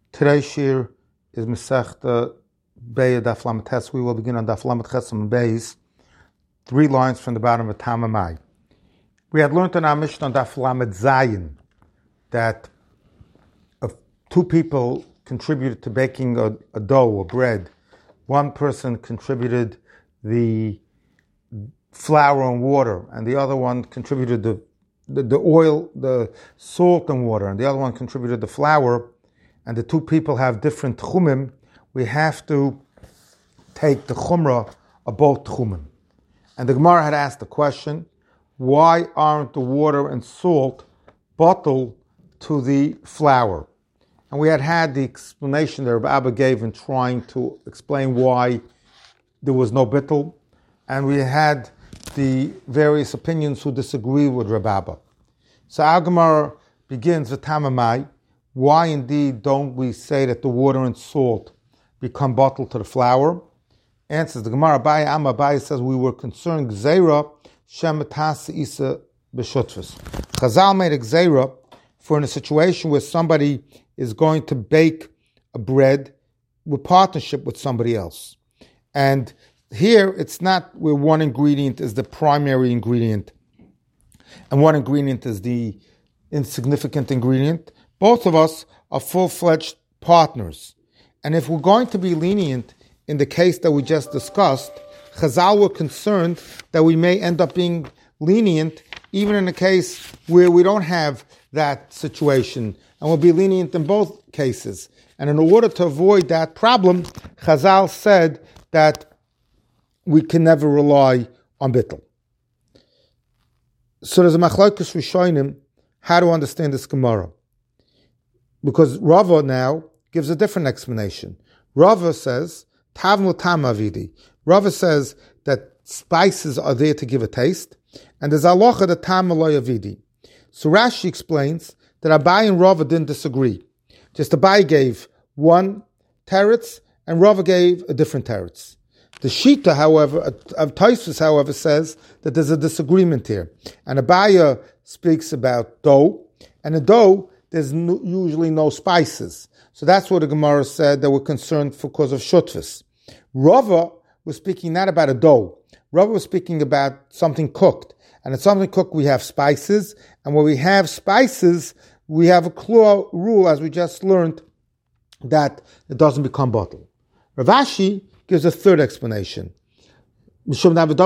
Today's shir is Masechta Beis Daf Lamed Tes. We will begin on Daf Lamed Ches and Beis, 3 lines from the bottom of Tamamai. We had learned in our Mishnah on Daf Lamed Zayin that if 2 people contributed to baking a dough or bread, one person contributed the flour and water, and the other one contributed the oil, the salt and water, and the other one contributed the flour, and the 2 people have different tchumim, we have to take the chumrah of both tchumim. And the Gemara had asked the question, why aren't the water and salt bottled to the flour? And we had the explanation that Rabbi Abba gave in trying to explain why there was no bittul, and we had the various opinions who disagree with Rabbi Abba. So our Gemara begins with Tamamai. Why indeed don't we say that the water and salt become bottled to the flour? Answers the Gemara, Abaye says we were concerned Gzeira Shematase Isa B'Shutvus. Chazal made a Gzeira for in a situation where somebody is going to bake a bread with partnership with somebody else. And here it's not where one ingredient is the primary ingredient and one ingredient is the insignificant ingredient. Both of us are full-fledged partners. And if we're going to be lenient in the case that we just discussed, Chazal were concerned that we may end up being lenient even in a case where we don't have that situation. And we'll be lenient in both cases. And in order to avoid that problem, Chazal said that we can never rely on bittul. So there's a machlokes rishonim how to understand this Gemara. Because Rava now gives a different explanation. Rava says, Tav mutam avidi. Rava says that spices are there to give a taste, and there's halacha that tam aloy avidi. So Rashi explains that Abaye and Rava didn't disagree. Just Abaye gave one teretz, and Rava gave a different teretz. The Shita, however, of Tosfos, however, says that there's a disagreement here. And Abaye speaks about dough, and the dough, there's usually no spices. So that's what the Gemara said that we're concerned for because of Shutvus. Rava was speaking not about a dough. Rava was speaking about something cooked. And in something cooked, we have spices. And when we have spices, we have a clear rule, as we just learned, that it doesn't become bottled. Rav Ashi gives a third explanation. Yes,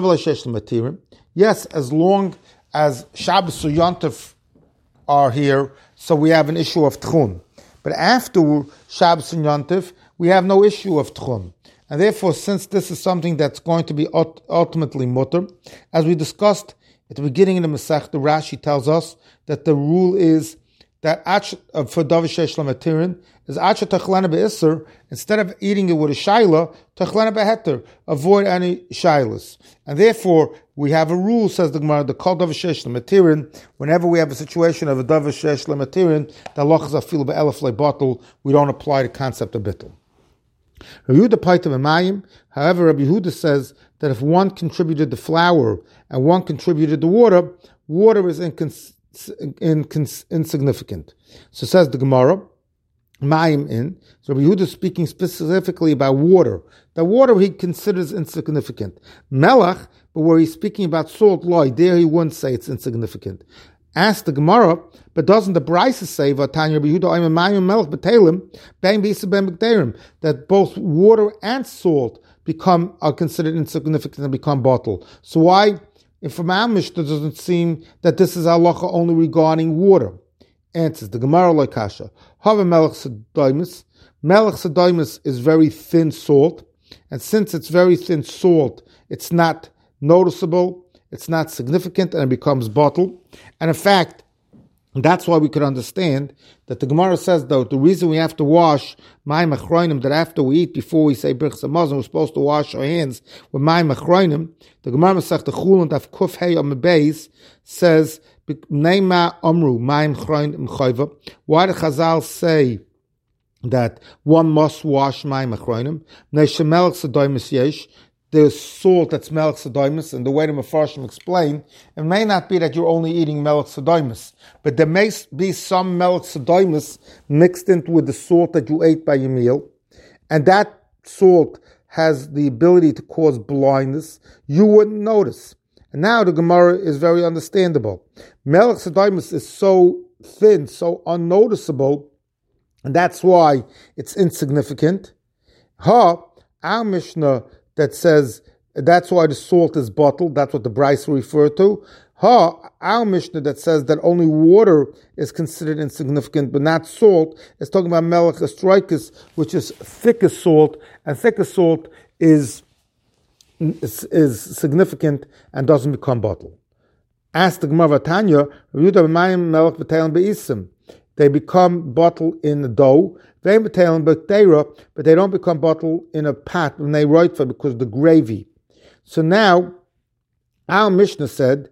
as long as Shabbos or Yontif are here, so we have an issue of tchum. But after Shabbos and Yontif, we have no issue of tchum. And therefore, since this is something that's going to be ultimately mutter, as we discussed at the beginning of the Masechta, Rashi tells us that the rule is that for Davar Sheish Lo Matirin is Acha Tachlana Be'Isser, instead of eating it with a Shaila, Tachlana Be'Heter, avoid any Shailas. And therefore, we have a rule, says the Gemara, the Kol Davar Sheish Lo Matirin, whenever we have a situation of a Davar Sheish Lo Matirin, the halachas afilu be'elef le'batel, we don't apply the concept of bittul. Rabbi Yehuda Paita B'mayim, however, Rabbi Yehuda says that if one contributed the flour and one contributed the water, water is insignificant. So says the Gemara, Mayim in. So Rabbi Yehuda is speaking specifically about water. The water he considers insignificant. Melach, but where he's speaking about salt, loy, there he wouldn't say it's insignificant. Ask the Gemara, but doesn't the Brisa say Vatanya Rabbi Yehuda Mayim Melach B'Telim Ben Bisa Ben B'Terim that both water and salt are considered insignificant and become bottled? So why? And from our Mishnah, doesn't seem that this is halacha only regarding water. Answers the Gemara like Kasha. Hava melech sedaimus. Melech sedaimus is very thin salt, and since it's very thin salt, it's not noticeable, it's not significant, and it becomes bottled. And in fact, that's why we could understand that the Gemara says, though, the reason we have to wash mayim achronim, that after we eat, before we say Birchas Hamazon, we're supposed to wash our hands with mayim achronim. The Gemara Masechta Chulin Daf Kuf Hey Amud Beis says, Neima Amru mayim achronim chayva. Why did Chazal say that one must wash mayim achronim? Neishemelech sedaimus yesh. there's salt that's melech sedoimus, and the way the Mefarshim explain, it may not be that you're only eating melech sedoimus, but there may be some melech sedoimus mixed in with the salt that you ate by your meal, and that salt has the ability to cause blindness. You wouldn't notice. And now the Gemara is very understandable. Melech sedoimus is so thin, so unnoticeable, and that's why it's insignificant. Our Mishnah that says that's why the salt is bottled, that's what the Bryce refer to. Our Mishnah that says that only water is considered insignificant, but not salt, is talking about melech estrikis, which is thicker salt, and thicker salt is significant and doesn't become bottled. Ask the Gemara Tanya, they become bottled in the dough, but they don't become bottled in a pot when they write for because of the gravy. So now, our Mishnah said,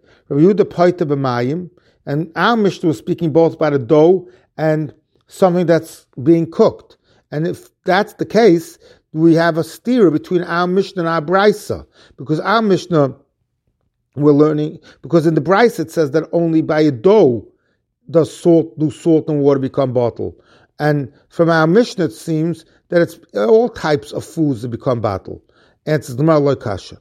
and our Mishnah was speaking both about a dough and something that's being cooked. And if that's the case, we have a steer between our Mishnah and our Brisa, because our Mishnah we're learning, because in the Brisa it says that only by a dough do salt and water become bottled. And from our Mishnah it seems that it's all types of foods that become bottled. And it's the Gemara Kasha.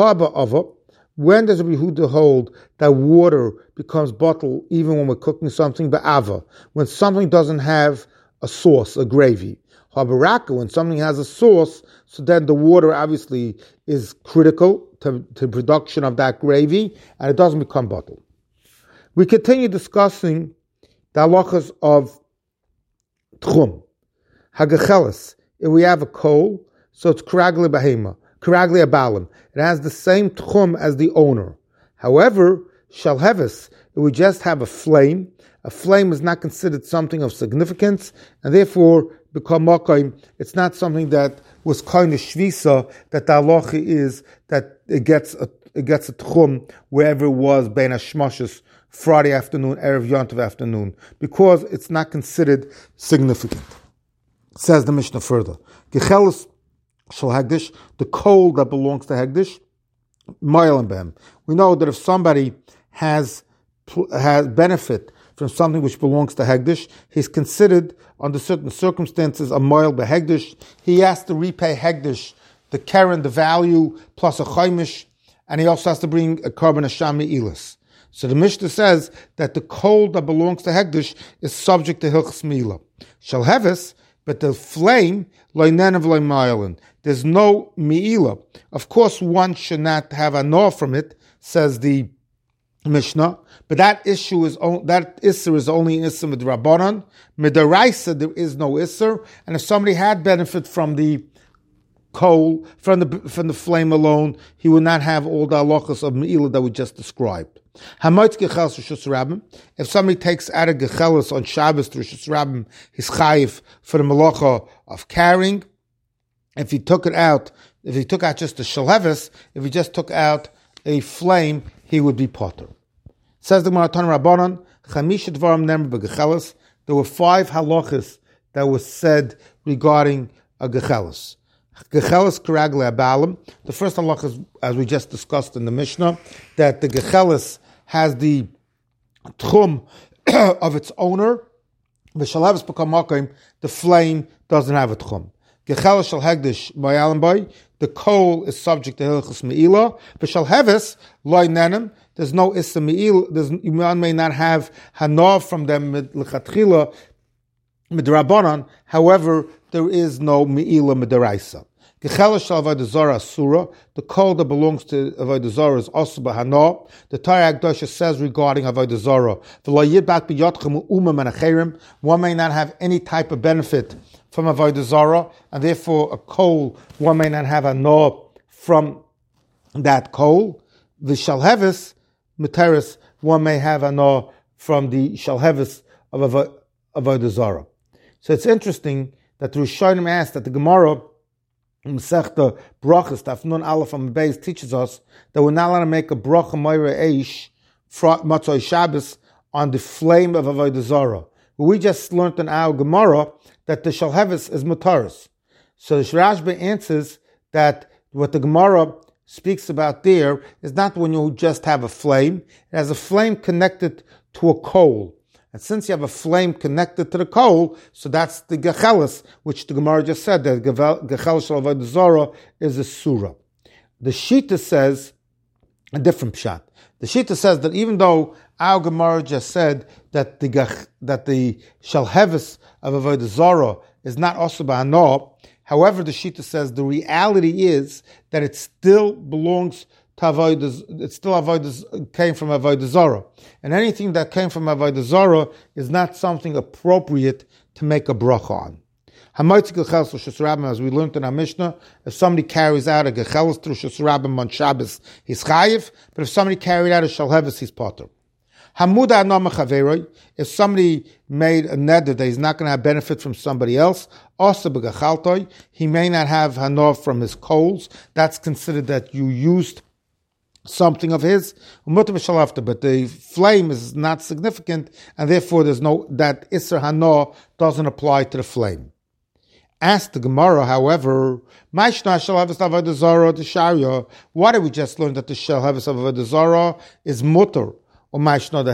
When does Rabbi Yehuda hold that water becomes bottled even when we're cooking something? Ba'ava, when something doesn't have a sauce, a gravy. Habaraka, when something has a sauce, so then the water obviously is critical to production of that gravy, and it doesn't become bottled. We continue discussing the halachas of tchum. Hagachelis, if we have a coal, so it's karagli bahema, karagli abalim. It has the same tchum as the owner. However, shalhevis, if we just have a flame is not considered something of significance, and therefore become makayim. It's not something that was kind of shvisa, that the halacha is that it gets a tchum wherever it was bein hashmashos, Friday afternoon, erev yontiv afternoon, because it's not considered significant. Says the Mishnah further, gechelis shel hegdish, the coal that belongs to hegdish, ma'alim behem. We know that if somebody has benefit from something which belongs to hegdish, he's considered under certain circumstances a ma'al behegdish. He has to repay hegdish, the keren, the value, plus a chaimish, and he also has to bring a korban hasham me'ilas. So the Mishnah says that the coal that belongs to hegdish is subject to hilchas meila. Shalhevis, but the flame, loinen of loimayalin, there's no meila. Of course, one should not have a nor from it, says the Mishnah, but that issue is that isser is only an isser with Rabbanan. Midaraisa, there is no isser, and if somebody had benefit from the coal, from the flame alone, he would not have all the halachas of meila that we just described. If somebody takes out a gechelis on Shabbos to Rishus Rabbim, he's chayiv for the malacha of carrying. If he took out just a shalhevis, if he just took out a flame, he would be potter. Says the Gemara Tana Rabbanan, chamisha dvarim nemar b'gechelis. There were 5 halachas that was said regarding a gechelis. Gechelis karagle abalim. The first halachas, as we just discussed in the Mishnah, that the gechelis has the tchum of its owner. V'shalhevis become makayim. The flame doesn't have a tchum. Gechelis shel hegdish ma'alim bay. The coal is subject to hilchos meila. V'shalhevis loy nenem. There's no issa me'il. You may not have hanav from them l'chatchila midrabanan. However, there is no me'ila midaraisa. Gechelis shel avodah zara asura. The coal that belongs to avodah zara is also b'hanav. The Torah Akdosha says regarding avodah zara, v'lo yidbak b'yotchem u'umam and one may not have any type of benefit from avodah zara, and therefore a coal, one may not have hanav from that coal. The shalhevis Materis, one may have anor from the shalhevis of avodah zara. So it's interesting that the Rishonim asked that the Gemara Masechta Brachas Tafnun Aleph and Beis teaches us that we're not allowed to make a bracha moira eish matzoi Shabbos on the flame of avodah zara. We just learned in our Gemara that the shalhevis is mataris. So the Rashba answers that what the Gemara speaks about there is not when you just have a flame. It has a flame connected to a coal. And since you have a flame connected to the coal, so that's the gechelis, which the Gemara just said, that gechelis of avodah zarah is a surah. The Shita says a different pshat. The Shita says that even though our Gemara just said that the shalhevis of avodah zarah is not also ba'anah, however, the Shita says the reality is that it still belongs to avodah. It still came from avodah zarah, and anything that came from avodah zarah is not something appropriate to make a bracha on. As we learned in our Mishnah, if somebody carries out a gechelis through Shus Rabbim on Shabbos, he's chayiv. But if somebody carried out a shalhevis, he's potter. If somebody made a neder that he's not going to have benefit from somebody else, he may not have hanor from his coals. That's considered that you used something of his, but the flame is not significant, and therefore that Isser Hanor doesn't apply to the flame. Ask the Gemara, however, why did we just learn that the Shalhevis of Avodah Zarah is mutter? Or why by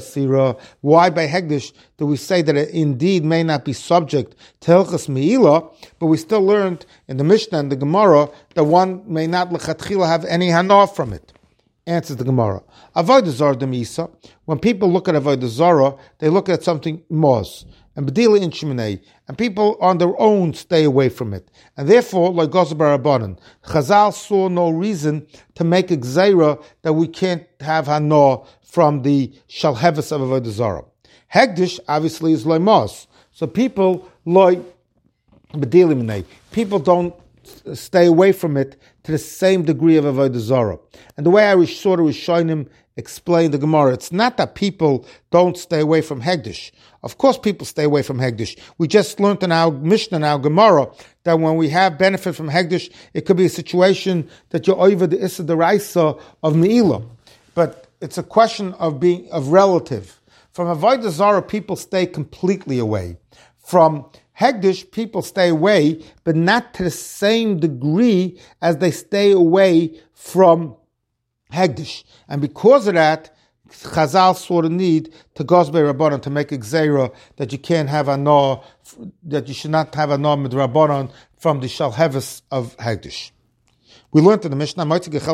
Hegdish do we say that it indeed may not be subject to Hilchas Me'ilah, but we still learned in the Mishnah and the Gemara that one may not lechatchila have any hanor from it? Answers the Gemara. Avodah Zarah demisa. When people look at Avodah Zarah, they look at something mos and bedila in Sheminei, and people on their own stay away from it. And therefore, like Gozer Barabanan, Chazal saw no reason to make a gzeira that we can't have hanor from the shalhevis of Avodah Zarah. Hegdish obviously is loy so people loy bedila minei. People don't stay away from it to the same degree of Avodah Zarah. And the way I saw the Rishonim explain the Gemara, it's not that people don't stay away from Hegdish. Of course people stay away from Hegdish. We just learned in our Mishnah, in our Gemara, that when we have benefit from Hegdish, it could be a situation that you're over the Issa Deraisa of Me'ilah. But it's a question of relative. From Avodah Zarah, people stay completely away. From Hegdish, people stay away, but not to the same degree as they stay away from Hegdish. And because of that, Chazal saw the need to Gosbei Rabbanon to make a gzeira that you can't have anor, that you should not have anor with Rabbanon from the shalhevis of Hegdish. We learned in the Mishnah,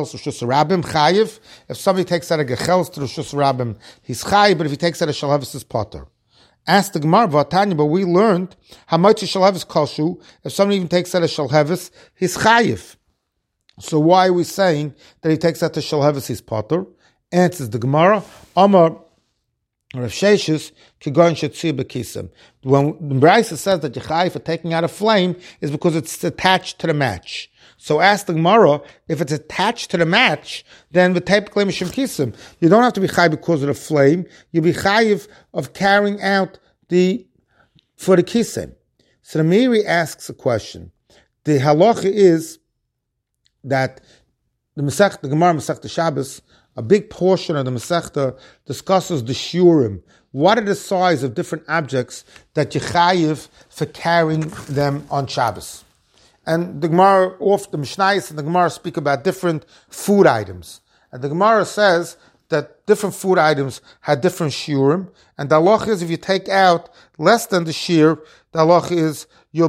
chayiv. If somebody takes out a gechelis to the Shus Rabbim, he's chayiv, but if he takes out a shalhevis, he's potter. Asked the Gemara, but we learned how much shalhevis koshu. If somebody even takes out a shalhevis, he's chayiv. So why are we saying that he takes out the shalhevis, he's potter? Answers the Gemara, Amar Rav Sheshes kigon shetzir bekisim. When the Brisa says that you're chayiv for taking out a flame, is because it's attached to the match. So ask the Gemara, if it's attached to the match, then the tape claim is kisim. You don't have to be chayiv because of the flame. You'll be chayiv of carrying out for the kisim. So the Meiri asks a question. The halacha is that the Gemara Masechta Shabbos, a big portion of the Masechta discusses the shiurim. What are the size of different objects that you chayiv for carrying them on Shabbos? And the Gemara, the Mishnayos and the Gemara speak about different food items. And the Gemara says that different food items had different shiurim. And the halacha is if you take out less than the shiur, the halacha is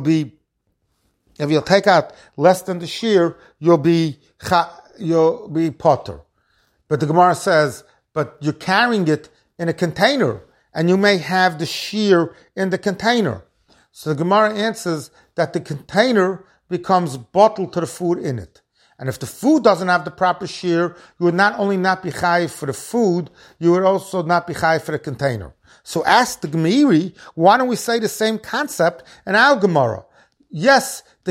if you'll take out less than the shiur, you'll be potter. But the Gemara says, but you're carrying it in a container, and you may have the shiur in the container. So the Gemara answers that the container becomes bottled to the food in it. And if the food doesn't have the proper shiur, you would not only not be chayiv for the food, you would also not be chayiv for the container. So ask the Gemiri, why don't we say the same concept in our Gemara? Yes, the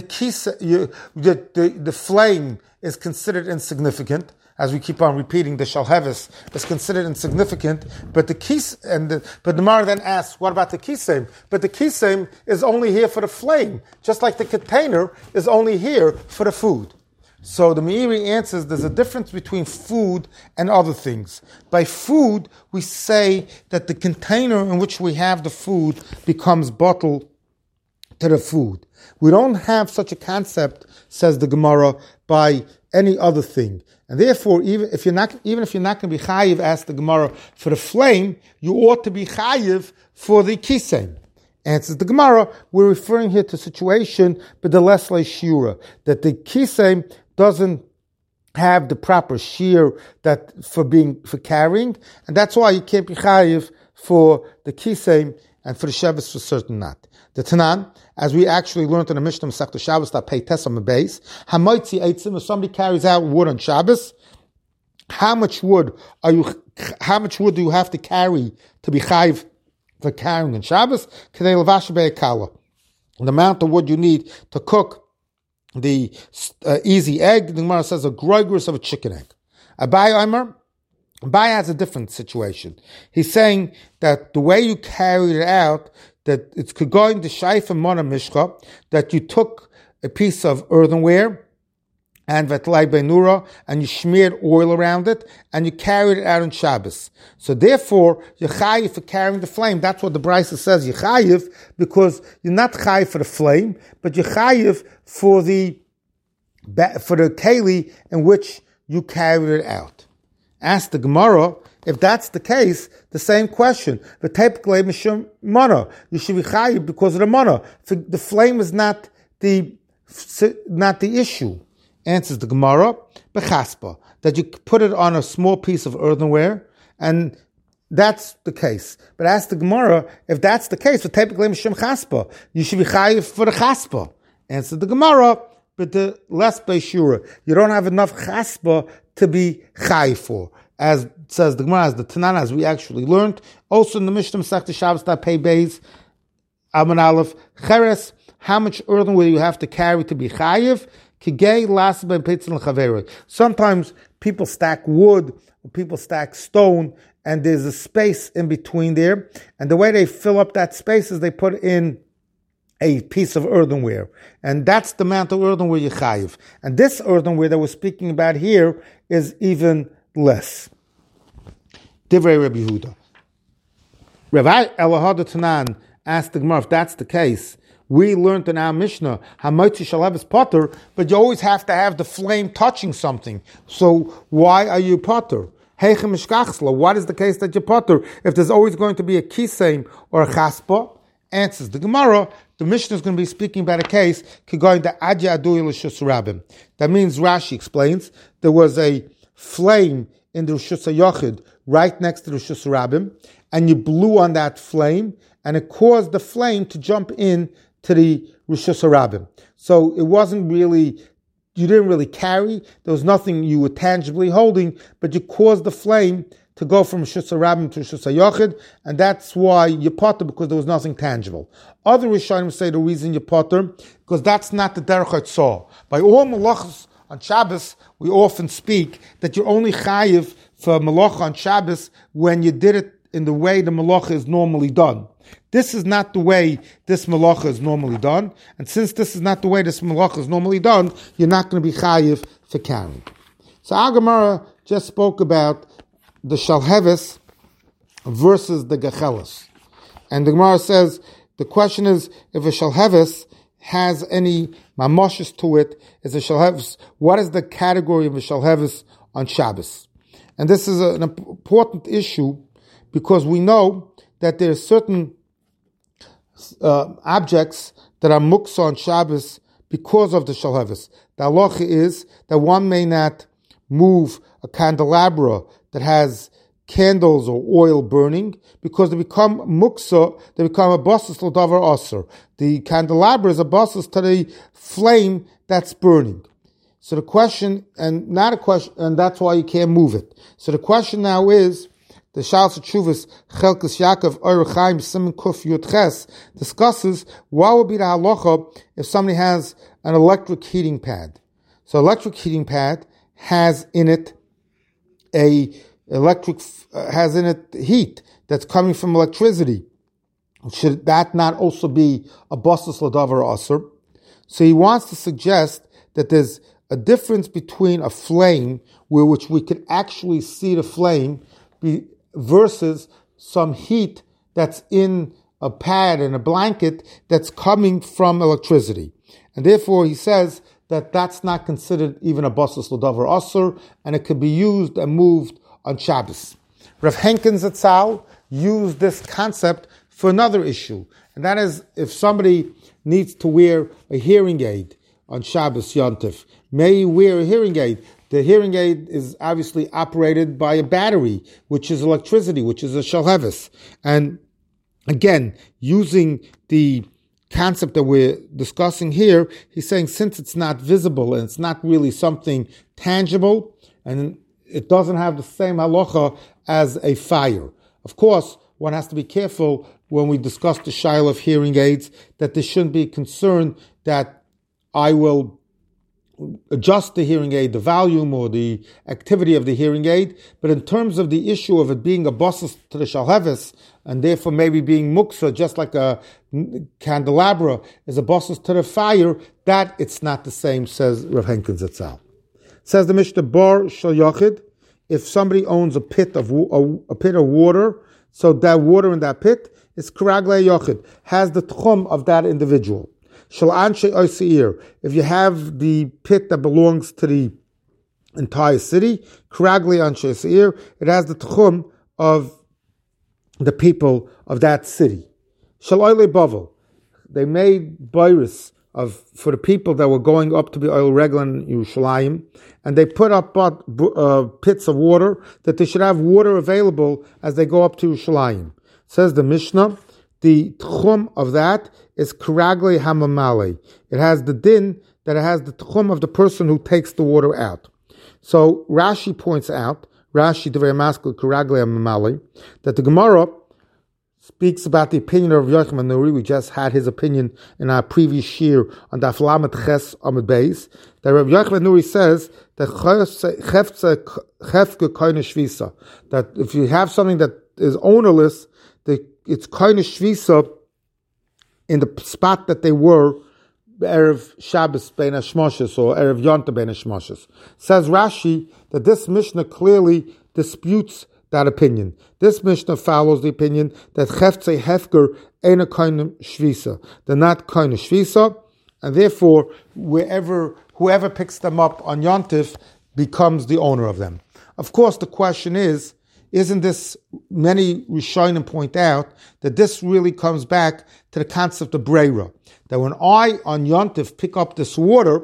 flame is considered insignificant, as we keep on repeating, the shalhevis is considered insignificant, but the Gemara then asks, what about the kisem? But the kisem is only here for the flame, just like the container is only here for the food. So the Meiri answers there's a difference between food and other things. By food, we say that the container in which we have the food becomes bottled to the food. We don't have such a concept, says the Gemara, by any other thing. And therefore, even if you're not going to be chayiv, as the Gemara, for the flame, you ought to be chayiv for the kisem. Answers the Gemara, we're referring here to a situation, but the lesle shura, that the kisem doesn't have the proper shear that for carrying, and that's why you can't be chayiv for the kisem and for the Shabbos for certain not. The Tanan, as we actually learned in the Mishnah Masechta Shabbos, that pay tesam base, hamoitzi eitzim, if somebody carries out wood on Shabbos, how much wood do you have to carry to be chayiv for carrying on Shabbos? Kedei levash be'ekala. The amount of wood you need to cook the easy egg, the Gemara says a groigris of a chicken egg. Abai has a different situation. He's saying that the way you carried it out, that it's going to shayfa mona mishcha, that you took a piece of earthenware and vetlai benura, and you smeared oil around it, and you carried it out on Shabbos. So therefore, you're chayiv for carrying the flame. That's what the Brisa says. You're chayiv because you're not chayiv for the flame, but you're chayiv for the keli in which you carried it out. Ask the Gemara, if that's the case, the same question. The typically mishum mana, you should be chayiv because of the mana. The flame is not the issue. Answers the Gemara, bechaspa, that you put it on a small piece of earthenware, and that's the case. But ask the Gemara, if that's the case, for typically mishum chaspa, you should be chayiv for the chaspa. Answers the Gemara, but the less beishura, you don't have enough chaspa to be chayiv for. As says the Gemara, as the Tanana, as we actually learned, also in the Mishnah Masechta Shabbos that pay beis, Aman Aleph, cheres, how much earthenware you have to carry to be chayiv. Sometimes people stack wood, people stack stone, and there's a space in between there. And the way they fill up that space is they put in a piece of earthenware. And that's the amount of earthenware you chayiv. And this earthenware that we're speaking about here is even less. Divrei Rabbi Yehuda. Rabbi Elahad Tanan asked the Gemara, if that's the case, we learned in our Mishnah, Hamoitzi Shalev is potter, but you always have to have the flame touching something. So why are you potter? Heichem Mishkachsla, what is the case that you're potter? If there's always going to be a kisem or a chaspa, answers the Gemara, the Mishnah is going to be speaking about a case, going to Adya Aduy L'Shus Rabbim. That means, Rashi explains, there was a flame in the Rishus HaYochid right next to the Rishus Rabbim, and you blew on that flame, and it caused the flame to jump in to the Rishus HaRabbim. So it wasn't really, you didn't really carry, there was nothing you were tangibly holding, but you caused the flame to go from Rishus HaRabbim to Rishus HaYochid, and that's why you potter, because there was nothing tangible. Other Rishonim say the reason you potter, because that's not the Derech HaTzor. By all malachas on Shabbos, we often speak that you're only chayiv for malacha on Shabbos when you did it in the way the malacha is normally done. This is not the way this malacha is normally done, and since this is not the way this malacha is normally done, you're not going to be chayiv for carrying. So our Gemara just spoke about the shalheves versus the gecheles, and the Gemara says the question is if a shalheves has any mamoshes to it, is a shalheves, what is the category of a shalheves on Shabbos? And this is an important issue because we know that there are certain objects that are muksa on Shabbos because of the shalheves. The halacha is that one may not move a candelabra that has candles or oil burning because they become muksa, they become a basis l'davar aser. The candelabra is a basis to the flame that's burning. So the question, and not a question, and that's why you can't move it. So the question now is, the Shals Tshuvas Chelkas Yaakov Or Chaim Simon Kuf Yud Ches discusses what would be the halacha if somebody has an electric heating pad. So electric heating pad has in it heat that's coming from electricity. Should that not also be a basis l'davar aser? So he wants to suggest that there's a difference between a flame, which we can actually see the flame, versus some heat that's in a pad and a blanket that's coming from electricity. And therefore he says that that's not considered even a basas l'davar asur, and it could be used and moved on Shabbos. Rav Henkin Zatzal used this concept for another issue, and that is if somebody needs to wear a hearing aid on Shabbos Yontif, may he wear a hearing aid? The hearing aid is obviously operated by a battery, which is electricity, which is a shalhevis. And again, using the concept that we're discussing here, he's saying since it's not visible and it's not really something tangible, and it doesn't have the same halacha as a fire. Of course, one has to be careful when we discuss the shaila of hearing aids that there shouldn't be concern that I will adjust the hearing aid, the volume or the activity of the hearing aid. But in terms of the issue of it being a basas to the shalhevis, and therefore maybe being muksa, just like a candelabra is a basas to the fire, that it's not the same, says Rav Henkin Zatzal. Says the Mishnah, bar shal yachid, if somebody owns a pit of water, so that water in that pit is karagle yachid, has the tchum of that individual. Shal anshe oisir, if you have the pit that belongs to the entire city, karagle anshe oisir, it has the tchum of the people of that city. Shal oile bavel, they made bayris for the people that were going up to be oil regel in Yerushalayim, and they put up pits of water that they should have water available as they go up to Yerushalayim. Says the Mishnah, the tchum of that is karagle hamamale. It has the din that it has the tchum of the person who takes the water out. So Rashi points out, Rashi the very maskul karagle hamamale, that the Gemara speaks about the opinion of Yochanan Nuri. We just had his opinion in our previous shir on Daf Lamed Ches Amud Beis. That Rabbi Yochanan Nuri says that chefke koine shvisa, that if you have something that is ownerless, it's koine shvisa in the spot that they were Erev Shabbos Bein HaShmoshes or Erev Yonta Bein HaShmoshes. Says Rashi that this Mishnah clearly disputes that opinion. This Mishnah follows the opinion that Cheftzei Hefker ain't a koine shvisa. They're not koine shvisa, and therefore whoever picks them up on Yontif becomes the owner of them. Of course, the question is, isn't this, many Rishonim point out, that this really comes back to the concept of Breira. That when I, on Yontif, pick up this water,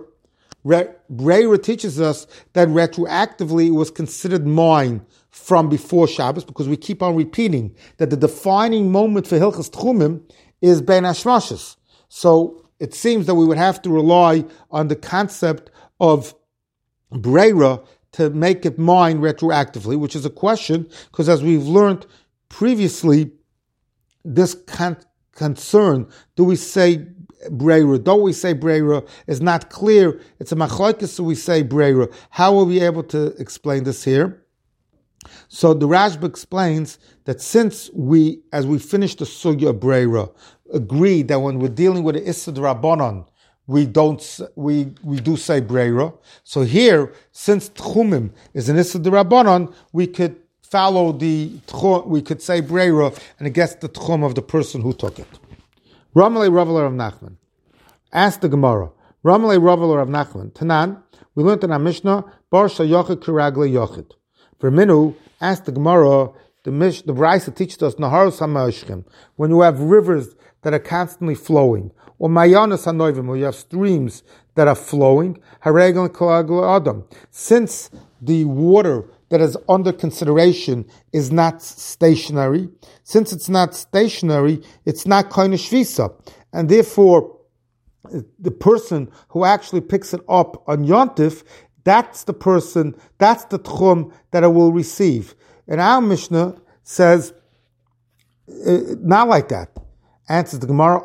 Breira teaches us that retroactively it was considered mine from before Shabbos, because we keep on repeating that the defining moment for Hilchas Tchumim is Bein HaShmoshes. So it seems that we would have to rely on the concept of Breira to make it mine retroactively, which is a question, because as we've learned previously, this concern, do we say Breira, don't we say Breira, is not clear. It's a machlokes, so we say Breira. How are we able to explain this here? So the Rashba explains that since as we finish the sugya of Breira, agreed that when we're dealing with the Issa D'Rabbanan, we do say Breira. So here, since Tchumim is an Issa D'Rabbanan, we could follow we could say Breira, and it gets the Tchum of the person who took it. Ramalei Ravaler of Nachman. Ask the Gemara. Ramalei Ravaler of Nachman. Tanan, we learned in our Mishnah, Bar Shayochid Kiragle Yochid. For Minu, ask the Gemara, the Brisa teaches us, Naharos HaMashkim, when you have rivers that are constantly flowing, or Mayanos HaNoivim, where you have streams that are flowing, Haregal Kiragle Adam. Since the water that is under consideration is not stationary, since it's not stationary, it's not koine shvisa, and therefore the person who actually picks it up on Yontif, that's the person, that's the tchum that it will receive. And our Mishnah says, not like that. Answers the Gemara,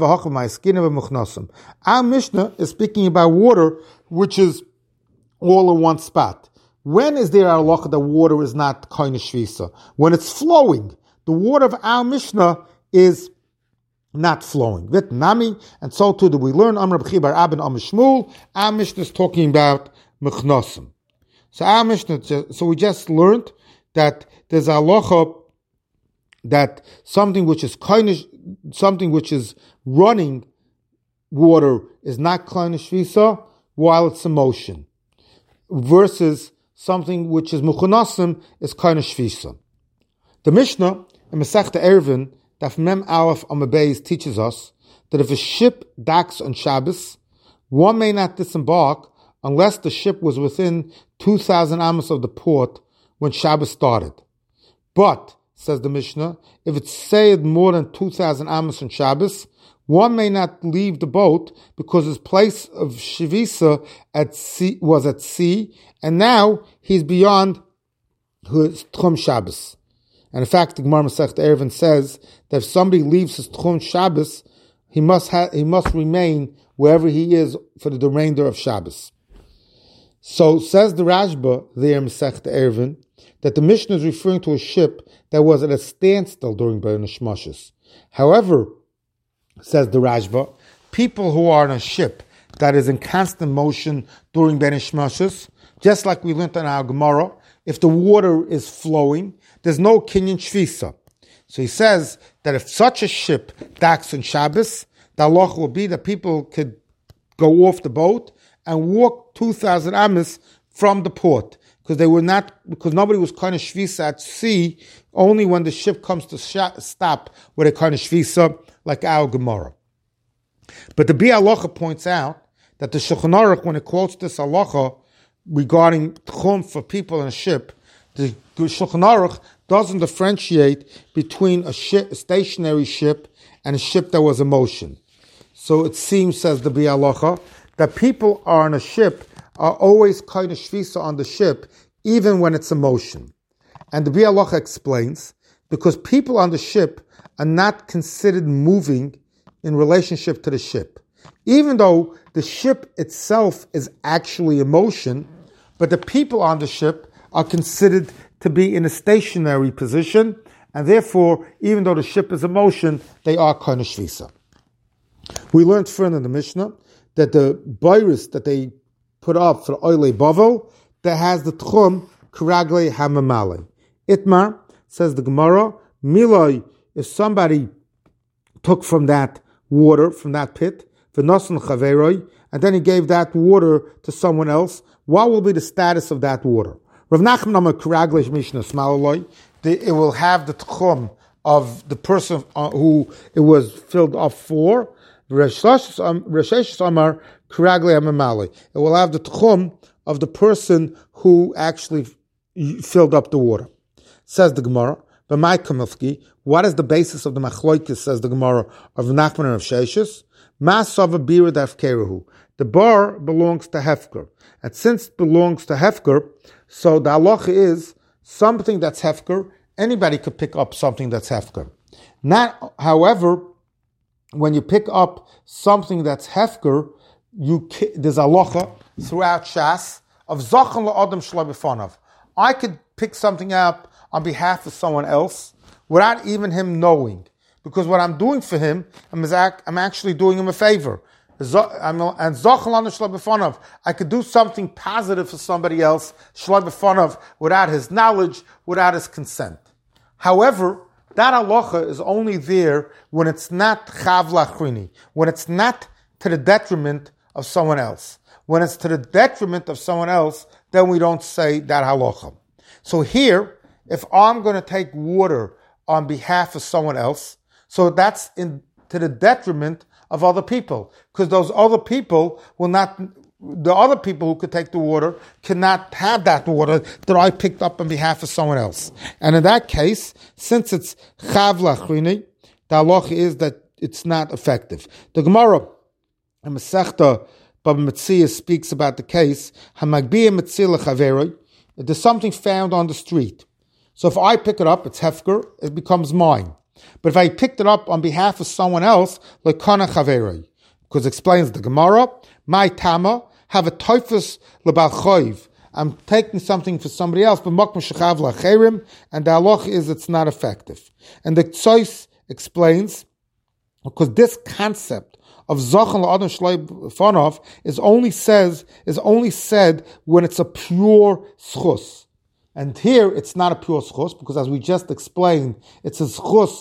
our Mishnah is speaking about water which is all in one spot. When is there a halacha that water is not koine shvisa? When it's flowing. The water of our Mishnah is not flowing. Vitnami, and so too do we learn. Amr B'chi Bar Abin Am Shmuel. Our Mishnah is talking about mechnosim. So our Mishnah, we just learned that there's a halacha that something which is running water is not koine shvisa. while it's in motion, versus something which is mechunasim is kind of shvisa. The Mishnah in Masechta Eruvin, Daf Mem Aleph Amud Beis, teaches us that if a ship docks on Shabbos, one may not disembark unless the ship was within 2,000 amos of the port when Shabbos started. But, says the Mishnah, if it's said more than 2,000 amos on Shabbos, one may not leave the boat because his place of shivisa was at sea, and now he's beyond his Tchum Shabbos. And in fact, the Gemara Masechta Eruvin says that if somebody leaves his Tchum Shabbos, he must remain wherever he is for the remainder of Shabbos. So says the Rashba there in Masechta Eruvin that the Mishnah is referring to a ship that was at a standstill during Bein Hashmashos. However, says the Rashba, people who are on a ship that is in constant motion during Bein Hashmashos, just like we learned in our Gemara, if the water is flowing, there's no kinyan shvisa. So he says that if such a ship docks on Shabbos, the halacha will be that people could go off the boat and walk 2,000 amos from the port, because nobody was kind of shvisa at sea. Only when the ship comes to stop were they kind of shvisa, like our Gemara. But the Bi Halacha points out that the Shulchan Aruch, when it quotes this halacha regarding tchum for people in a ship, the Shulchan Aruch doesn't differentiate between a stationary ship and a ship that was in motion. So it seems, says the Bi Halacha, that people are on a ship are always kind of shvisa on the ship, even when it's in motion. And the Bi Halacha explains, because people on the ship are not considered moving in relationship to the ship. Even though the ship itself is actually in motion, but the people on the ship are considered to be in a stationary position, and therefore, even though the ship is in motion, they are kind of shvisa. We learned further in the Mishnah that the virus that they put up for Oile Bavel, that has the tchum karagle hamamale. Itmar, says the Gemara, miloi, if somebody took from that water, from that pit, v'nosan chaveroi, and then he gave that water to someone else, what will be the status of that water? Rav Nachman Amar karagle mishnah smalaloi, it will have the tchum of the person who it was filled up for. Resheshes Amar karagle hamamale, it will have the tchum of the person who actually filled up the water. Says the Gemara, but my kamufki, what is the basis of the machloikis, says the Gemara, of Nachman and of Sheshes? Masava bira dafkeruhu. The bar belongs to Hefker. And since it belongs to Hefker, so the halacha is something that's Hefker, anybody could pick up something that's Hefker. Not, however, when you pick up something that's Hefker, there's halacha throughout Shas of Zachan la'adam shloi b'fanav. I could pick something up on behalf of someone else without even him knowing. Because what I'm doing for him, I'm actually doing him a favor. And I could do something positive for somebody else, without his knowledge, without his consent. However, that halacha is only there when it's not chav lachrini, when it's not to the detriment of someone else. When it's to the detriment of someone else, then we don't say that halacha. So here, if I'm going to take water on behalf of someone else, so that's to the detriment of other people, because those other people the other people who could take the water cannot have that water that I picked up on behalf of someone else. And in that case, since it's chav lachrini, the halacha is that it's not effective. The Gemara in Masechta Baba Metzia speaks about the case, Hamagbiya Metzia lechaveroi, there's something found on the street. So if I pick it up, it's hefker, it becomes mine. But if I picked it up on behalf of someone else, like kana chaveroi, because it explains the Gemara, my tama, have a toifus lebal choiv. I'm taking something for somebody else, but mokm shechav lacherim, and the halach is it's not effective. And the Tzois explains, because this concept of Zachan la'adam shloi b'fanav is only said when it's a pure schus. And here it's not a pure schus, because as we just explained, it's a schus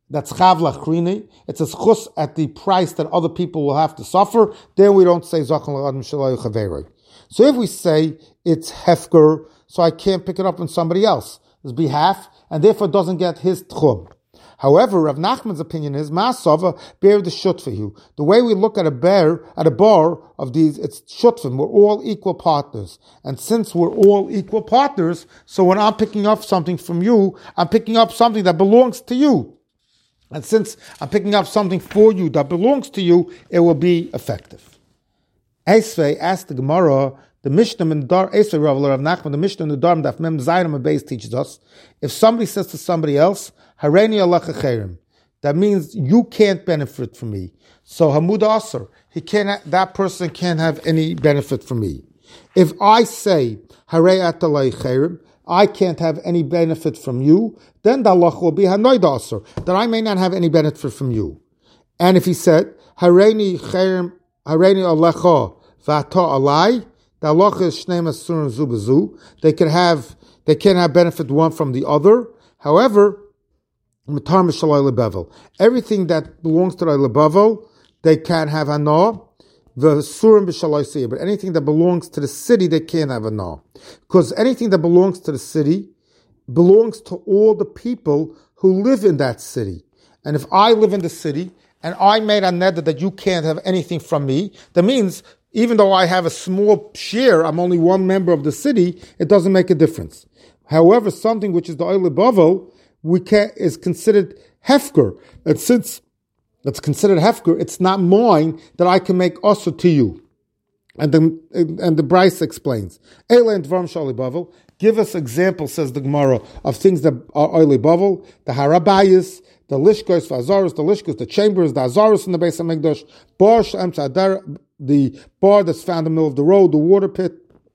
that's chav lachrini. It's a schus at the price that other people will have to suffer. Then we don't say zachon l'adam shelo chaveroi. So if we say it's hefker, so I can't pick it up on somebody else's behalf, and therefore doesn't get his tchum. However, Rav Nachman's opinion is Masava bear the shutfahu. The way we look at a bar of these, it's shutfim. We're all equal partners, and since we're all equal partners, so when I'm picking up something from you, I'm picking up something that belongs to you. And since I'm picking up something for you that belongs to you, it will be effective. Esvei asked the Gemara, the Mishnah in the Dar, Esvei Rav Nachman, the Mishnah in the Dar, Daf Mem Zayin and Beis teaches us, if somebody says to somebody else, Hareini Alecha Cherem, that means you can't benefit from me. So Hamud Asr, that person can't have any benefit from me. If I say Harei Atalei Cherem, I can't have any benefit from you, then the halach will be Hanoid Asr, that I may not have any benefit from you. And if he said Hareini Cherem, Hareini Alecha V'ata Alai, the halach is Shnei Masurim Zu B'Zu. They can't have benefit one from the other. However, everything that belongs to the lebavel, they can't have hana. The surim b'shalai, but anything that belongs to the city, they can't have hana, because anything that belongs to the city belongs to all the people who live in that city. And if I live in the city and I made a neder that you can't have anything from me, that means even though I have a small share, I'm only one member of the city, it doesn't make a difference. However, something which is the oil lebavel is considered hefker, and since it's considered hefker, it's not mine that I can make also to you. And the Bryce explains, give us examples, says the Gemara, of things that are oily bavel, the harabayas, the lishkos, the lishkos, the chambers, the azaros in the Beis HaMikdash, bar shem tzadar, the bar that's found in the middle of the road, the water pit,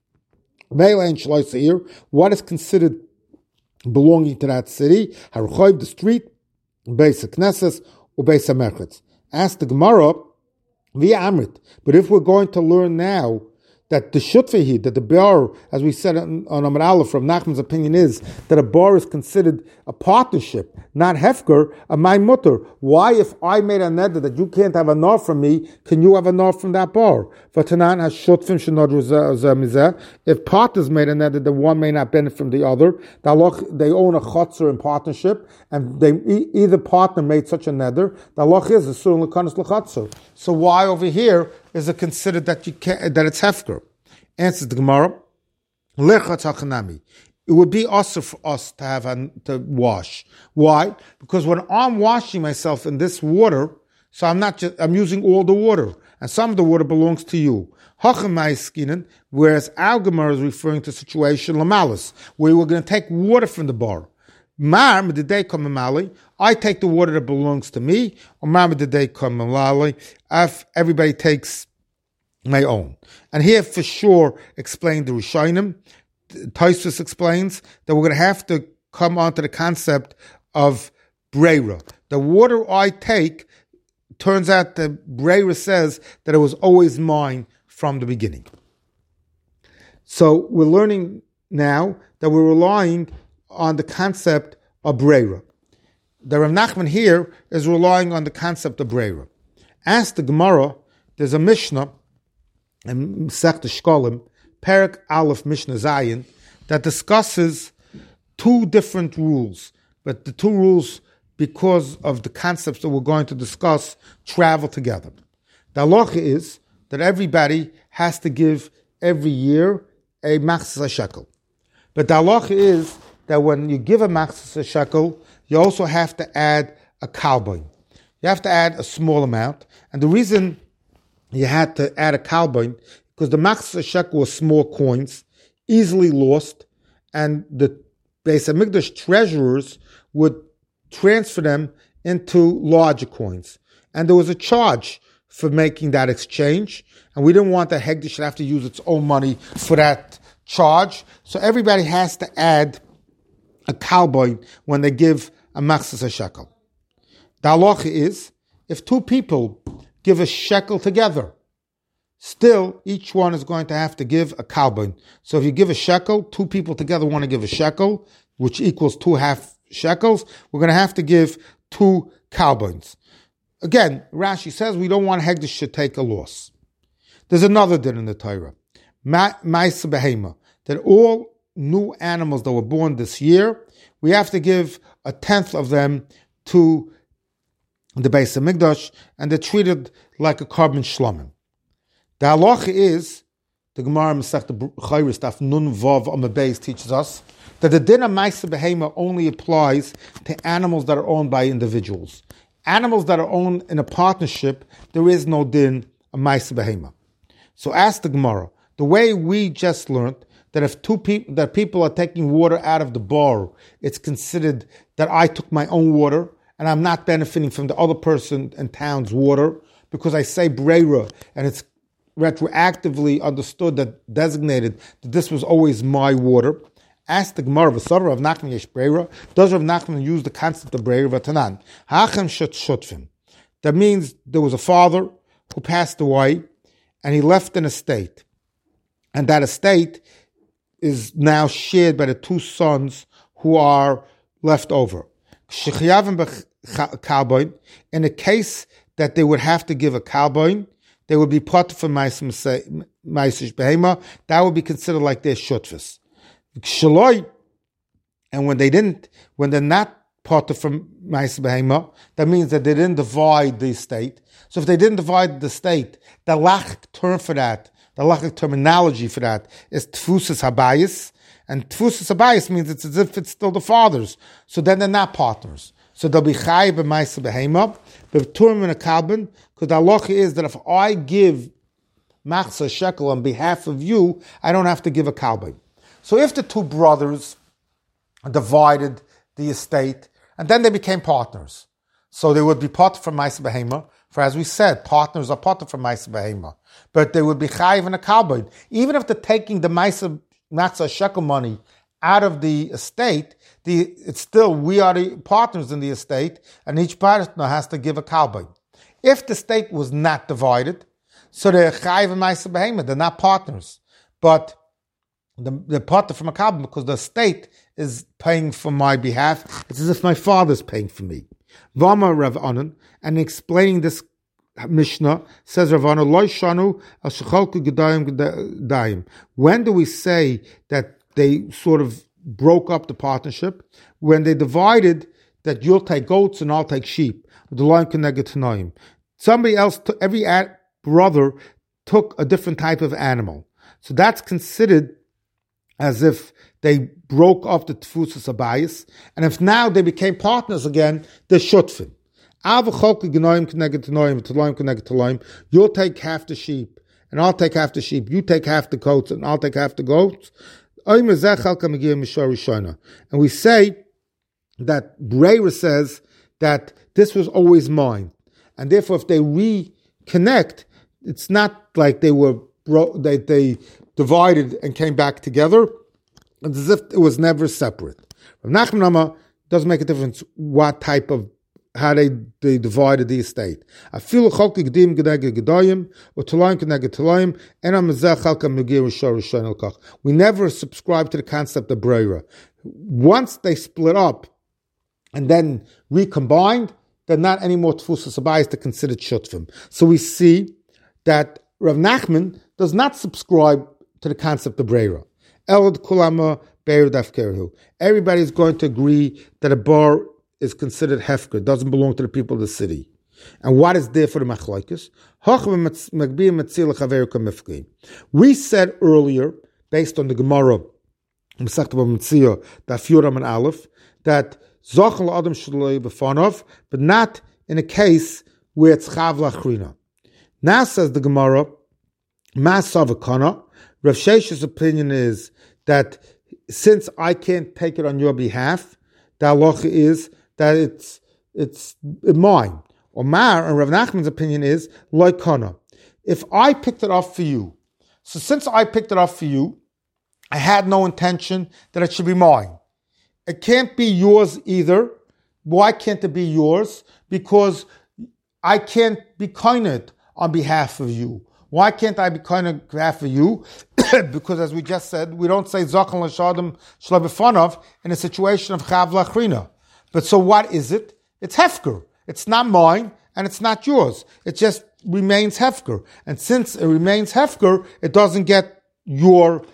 what is considered belonging to that city, Haruchoyv, the street, Beis HaKnesses, or Beis HaMerchetz. Ask the Gemara, via Amrit. But if we're going to learn now that the shutfehi, that the bar, as we said on Amar Aleph, from Nachman's opinion is that a bar is considered a partnership, not hefker, a my mutter. Why, if I made a neder that you can't have a nar from me, can you have a nar from that bar? If partners made a neder that one may not benefit from the other, they own a chutzner in partnership, and either partner made such a neder, the halach is a surun l'kanis l'chutzner. So why over here is it considered that that it's hefker? Answers the Gemara, it would be also for us to wash. Why? Because when I'm washing myself in this water, so I'm using all the water, and some of the water belongs to you. Whereas our Gemara is referring to situation lamalis, where we're going to take water from the bar. I take the water that belongs to me, or everybody takes my own. And here for sure explained the Rishonim. Tosfos explains that we're going to have to come onto the concept of breira. The water I take, turns out the breira says that it was always mine from the beginning. So we're learning now that we're relying on the concept of breira. The Rav Nachman here is relying on the concept of breira. Ask the Gemara, there's a Mishnah in Masechta Shkolim, Perek Aleph Mishnah Zayin, that discusses two different rules, but the two rules, because of the concepts that we're going to discuss, travel together. The halacha is that everybody has to give every year a machzas shekel. But the halacha is that when you give a machzas shekel, you also have to add a kalboin. You have to add a small amount, and the reason you had to add a kalboin because the machzas shekel was small coins, easily lost, and the Beis HaMikdash treasurers would transfer them into larger coins. And there was a charge for making that exchange, and we didn't want the Hegdish to have to use its own money for that charge. So everybody has to add a kalboin when they give a machzas shekel. The halacha is, if two people give a shekel together, still, each one is going to have to give a kalboin. So if you give a shekel, two people together want to give a shekel, which equals 2 half shekels, we're going to have to give 2 cowboys. Again, Rashi says we don't want Hegdish to take a loss. There's another din in the Torah, Ma'aseh Behema, that all new animals that were born this year, we have to give 1/10 of them to the Beis HaMikdash, and they're treated like a carbon shlomim. The halacha is, the Gemara Masechta Chayris Daf Nun Vav Amud Beis teaches us that the din of Ma'aseh Behema only applies to animals that are owned by individuals. Animals that are owned in a partnership, there is no din of Ma'aseh Behema. So ask the Gemara, the way we just learned that if people are taking water out of the bar, it's considered that I took my own water and I'm not benefiting from the other person in town's water because I say breira and it's retroactively understood designated that this was always my water. Ask the Gemara, V'sar Rav Nachman yesh breira. Does Rav Nachman use the concept of breira? V'tanan hachem shutfim. That means there was a father who passed away and he left an estate, and that estate is now shared by the 2 sons who are left over. In a case that they would have to give a cowboy, they would be part from Ma'aseh Behema. That would be considered like their shutfis. And when they're not part from Ma'aseh Behema, that means that they didn't divide the estate. So if they didn't divide the estate, the lach term for that, the lachic terminology for that is tfusas habayis, and tfusas habayis means it's as if it's still the father's. So then they're not partners. So they'll be chayiv b'ma'aseh behema, but turim in a kalbin, because the halacha is that if I give machzah shekel on behalf of you, I don't have to give a kalbin. So if the 2 brothers divided the estate, and then they became partners, so they would be part from Ma'aseh Behema. For as we said, partners are part from Ma'aseh Behema, but they would be chayiv in a kalbin. Even if they're taking the machzah shekel money out of the estate, it's still, we are the partners in the estate, and each partner has to give a kalbin. If the estate was not divided, so they're chayiv in Ma'aseh Behema, they're not partners, but they're partner from a kalbin because the estate is paying for my behalf. It's as if my father's paying for me. Vama Rav Anan, and explaining this Mishnah, says Rav Anan, Lo shanu al shechalku gedayim. When do we say that they sort of broke up the partnership? When they divided that you'll take goats and I'll take sheep. Somebody else, every brother took a different type of animal. So that's considered as if they broke off the tfusas habayis, and if now they became partners again, they're shutfin. You'll take half the sheep, and I'll take half the sheep. You take half the goats, and I'll take half the goats. And we say that Breira says that this was always mine, and therefore if they reconnect, it's not like they they divided and came back together. It's as if it was never separate. Rav Nachman Amar doesn't make a difference what type of, how they divided the estate. We never subscribe to the concept of breira. Once they split up and then recombined, they're not anymore tfusas habayis to consider shutfim. So we see that Rav Nachman does not subscribe to the concept of breira. Everybody is going to agree that a bar is considered hefker, doesn't belong to the people of the city. And what is there for the machlokes? We said earlier, based on the Gemara, that Zochel Adam Shaloi B'fanov, but not in a case where it's Chav Lachrina. Now says the Gemara, Ma'asavakana, Rav Shesha's opinion is that since I can't take it on your behalf, the halacha is that it's mine. Omar, and Rav Nachman's opinion is loikana. If I picked it up for you, so since I picked it up for you, I had no intention that it should be mine. It can't be yours either. Why can't it be yours? Because I can't be kind on behalf of you. Why can't I be kind on behalf of you? Because as we just said, we don't say Zachal Lashadim Shlabifanov in a situation of Chav Lachrina. But so what is it? it's hefker. It's not mine and it's not yours. It just remains hefker. And since it remains hefker, it doesn't get your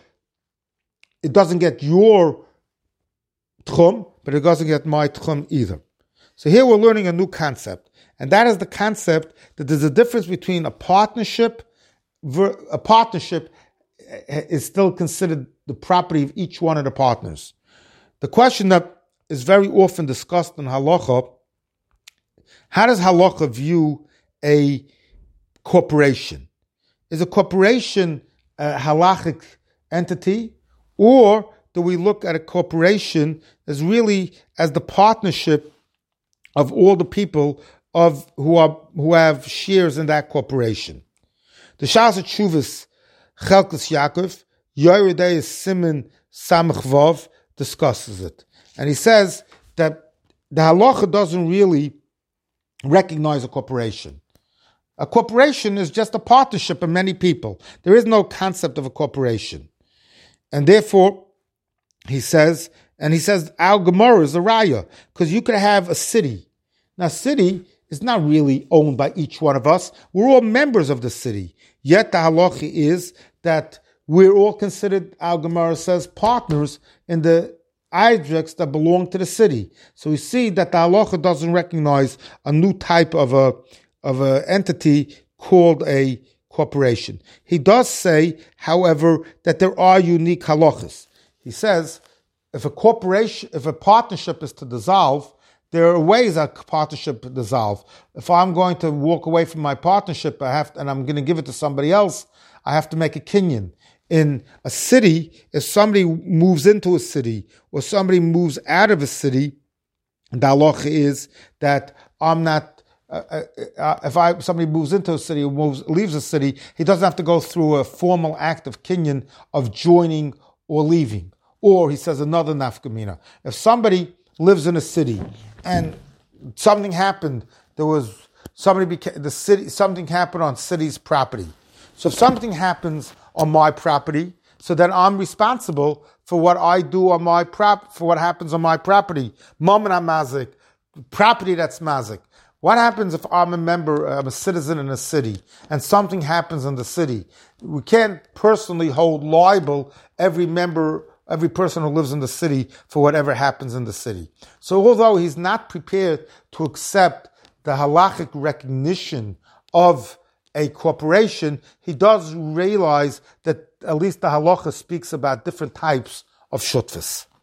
tchum, but it doesn't get my tchum either. So here we're learning a new concept, and that is the concept that there's a difference between a partnership. A partnership is still considered the property of each one of the partners. The question that is very often discussed in halacha: how does halacha view a corporation? Is a corporation a halachic entity, or do we look at a corporation as really as the partnership of all the people who have shares in that corporation? The Shas Tshuvas Chelkus Yaakov Yoredei Siman Samach Vav discusses it, and he says that the halacha doesn't really recognize a corporation. A corporation is just a partnership of many people. There is no concept of a corporation. And therefore, he says, our Gemara is a raya, because you could have a city. Now, city is not really owned by each one of us. We're all members of the city. Yet the halacha is that we're all considered, our Gemara says, partners in the objects that belong to the city. So we see that the halacha doesn't recognize a new type of a entity called a corporation. He does say, however, that there are unique halachas. He says, if a partnership is to dissolve, there are ways a partnership to dissolve. If I'm going to walk away from my partnership, and I'm going to give it to somebody else, I have to make a kinyan. In a city, if somebody moves into a city or somebody moves out of a city, the halacha is that I'm not. If somebody moves into a city or leaves a city, he doesn't have to go through a formal act of kinyan of joining or leaving. Or he says another nafkamina. If somebody lives in a city and something happened, something happened on city's property. So if something happens on my property, so then I'm responsible for what I do on for what happens on my property. Mammon mazik, property that's mazik. What happens if I'm a citizen in a city, and something happens in the city? We can't personally hold liable every person who lives in the city for whatever happens in the city. So although he's not prepared to accept the halachic recognition of a corporation, he does realize that at least the halacha speaks about different types of shutfas.